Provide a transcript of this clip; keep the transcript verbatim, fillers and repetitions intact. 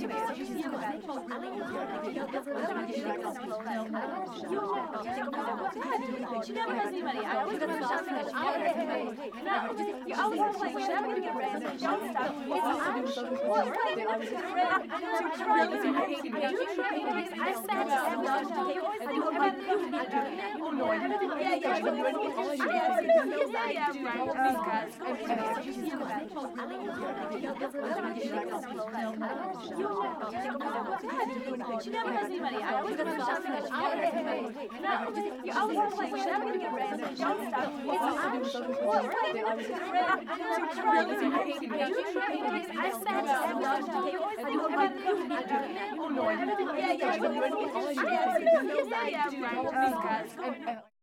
She never has any money. I always gonna shop because she never has any money. No, you always have to like, she's never gonna get rid of it. Don't stop. It's actually what right. I was gonna rid of it. I spent seven dollars. You always do everything. Yeah, yeah, yeah. She never has any money. I always gonna shop because she never has any money. No, you always have to like, she's never gonna get rid of it. Don't stop. It's actually what right. I was gonna rid of it. I spent seven dollars. You always do everything. Yeah, yeah, yeah. Yeah, yeah, right.